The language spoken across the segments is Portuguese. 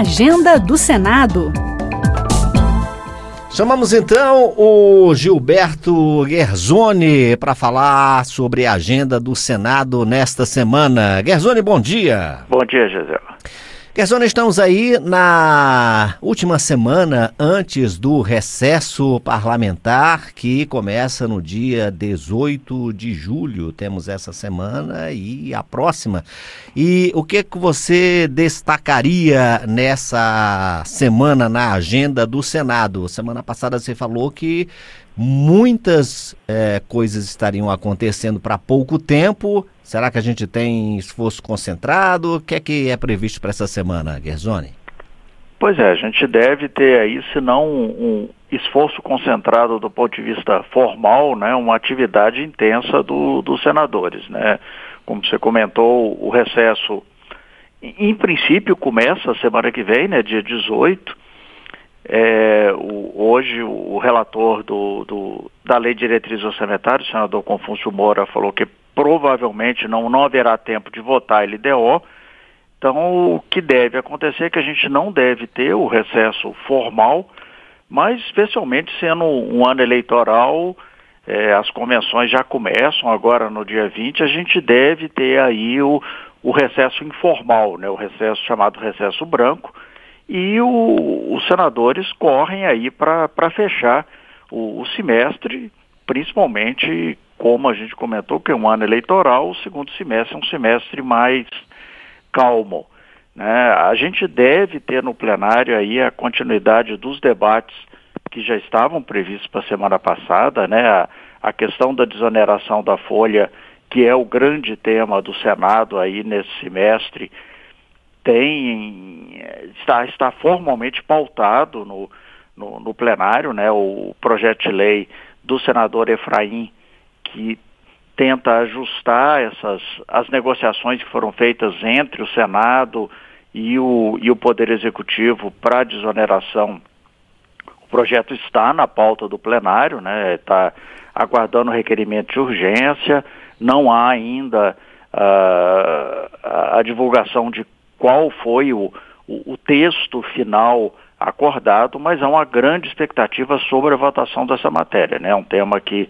Agenda do Senado. Chamamos então o Gilberto Guerzoni para falar sobre a agenda do Senado nesta semana. Guerzoni, bom dia. Bom dia, Gisela. Guerzoni, estamos aí na última semana antes do recesso parlamentar, que começa no dia 18 de julho. Temos essa semana e a próxima. E o que você destacaria nessa semana na agenda do Senado? Semana passada você falou que muitas coisas estariam acontecendo para pouco tempo. Será que a gente tem esforço concentrado? O que é previsto para essa semana, Guerzoni? Pois é, a gente deve ter aí, se não um esforço concentrado do ponto de vista formal, né, uma atividade intensa dos senadores, né? Como você comentou, o recesso, em princípio, começa a semana que vem, né, dia 18. Hoje o relator da Lei de Diretrizes Orçamentárias, o senador Confúcio Moura, falou que provavelmente não haverá tempo de votar a LDO. Então, o que deve acontecer é que a gente não deve ter o recesso formal, mas especialmente sendo um ano eleitoral, as convenções já começam agora no dia 20, a gente deve ter aí o recesso informal, né, o recesso chamado recesso branco, e os senadores correm aí para fechar o semestre, principalmente, como a gente comentou, que é um ano eleitoral, o segundo semestre é um semestre mais calmo, né? A gente deve ter no plenário aí a continuidade dos debates que já estavam previstos para a semana passada, né? A questão da desoneração da folha, que é o grande tema do Senado aí nesse semestre, está formalmente pautado no plenário, né? O projeto de lei do senador Efraim, que tenta ajustar as negociações que foram feitas entre o Senado e o Poder Executivo para a desoneração. O projeto está na pauta do plenário, né? Está aguardando o requerimento de urgência, não há ainda a divulgação de qual foi o texto final acordado, mas há uma grande expectativa sobre a votação dessa matéria, né? É um tema que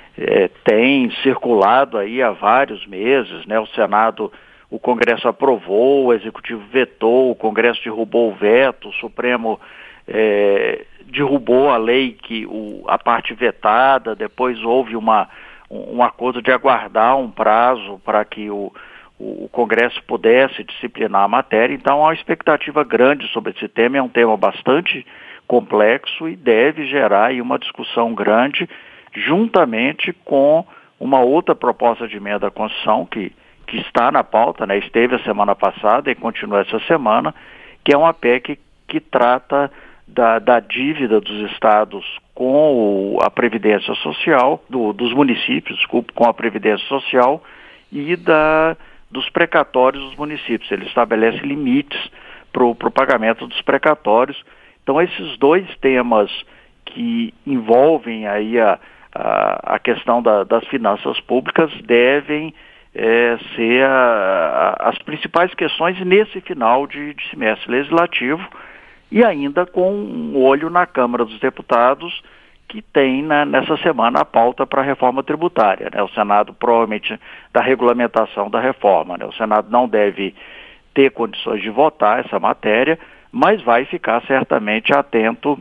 tem circulado aí há vários meses, né? O Congresso aprovou, o Executivo vetou, o Congresso derrubou o veto, o Supremo derrubou a lei, a parte vetada, depois houve um acordo de aguardar um prazo para que o Congresso pudesse disciplinar a matéria. Então há uma expectativa grande sobre esse tema, é um tema bastante complexo e deve gerar aí uma discussão grande, juntamente com uma outra proposta de emenda à Constituição que está na pauta, né? Esteve a semana passada e continua essa semana, que é uma PEC que trata da dívida dos estados com a Previdência Social, dos municípios, desculpe, com a Previdência Social e dos precatórios dos municípios. Ele estabelece limites para o pagamento dos precatórios. Então, esses dois temas que envolvem aí a questão das finanças públicas devem ser as principais questões nesse final de semestre legislativo, e ainda com um olho na Câmara dos Deputados, que tem nessa semana a pauta para a reforma tributária, né? O Senado provavelmente da regulamentação da reforma, né? O Senado não deve ter condições de votar essa matéria, mas vai ficar certamente atento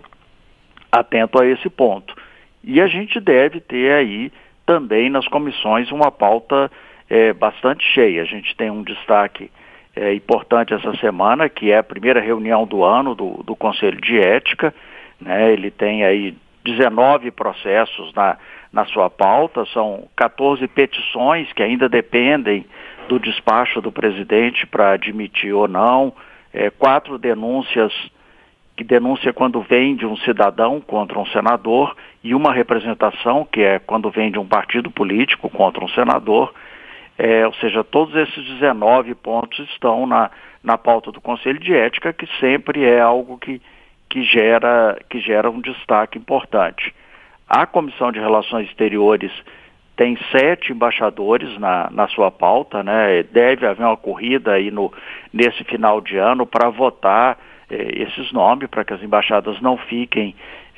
a esse ponto. E a gente deve ter aí também nas comissões uma pauta bastante cheia. A gente tem um destaque importante essa semana, que é a primeira reunião do ano do Conselho de Ética, né? Ele tem aí 19 processos na sua pauta, são 14 petições que ainda dependem do despacho do presidente para admitir ou não, 4 denúncias, que denuncia quando vem de um cidadão contra um senador, e uma representação, que é quando vem de um partido político contra um senador. Ou seja, todos esses 19 pontos estão na pauta do Conselho de Ética, que sempre é algo que gera um destaque importante. A Comissão de Relações Exteriores tem 7 embaixadores na sua pauta, né? Deve haver uma corrida aí nesse final de ano para votar esses nomes, para que as embaixadas não fiquem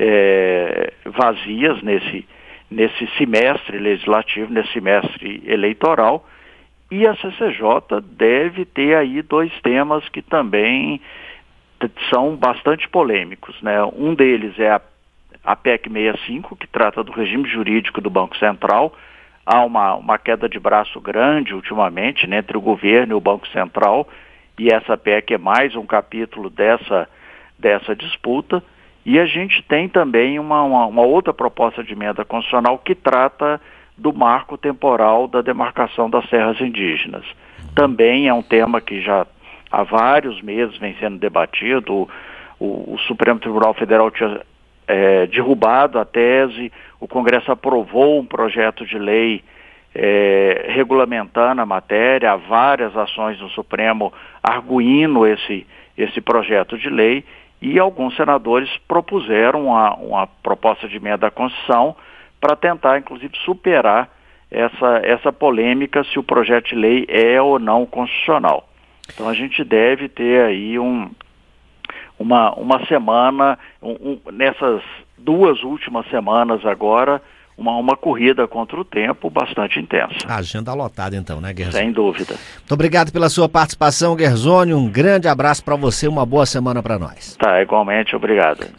vazias nesse semestre legislativo, nesse semestre eleitoral. E a CCJ deve ter aí 2 temas que também são bastante polêmicos, né? Um deles é a PEC 65, que trata do regime jurídico do Banco Central. Há uma queda de braço grande ultimamente, né, entre o governo e o Banco Central, e essa PEC é mais um capítulo dessa disputa. E a gente tem também uma outra proposta de emenda constitucional que trata do marco temporal da demarcação das terras indígenas. Também é um tema que já há vários meses vem sendo debatido. O Supremo Tribunal Federal tinha derrubado a tese, o Congresso aprovou um projeto de lei regulamentando a matéria, há várias ações no Supremo arguindo esse projeto de lei, e alguns senadores propuseram uma proposta de emenda à Constituição para tentar, inclusive, superar essa polêmica se o projeto de lei é ou não constitucional. Então a gente deve ter aí uma semana, nessas 2 últimas semanas agora, uma corrida contra o tempo bastante intensa. Agenda lotada então, né, Guerzoni? Sem dúvida. Muito obrigado pela sua participação, Guerzoni. Um grande abraço para você, uma boa semana para nós. Tá, igualmente, obrigado.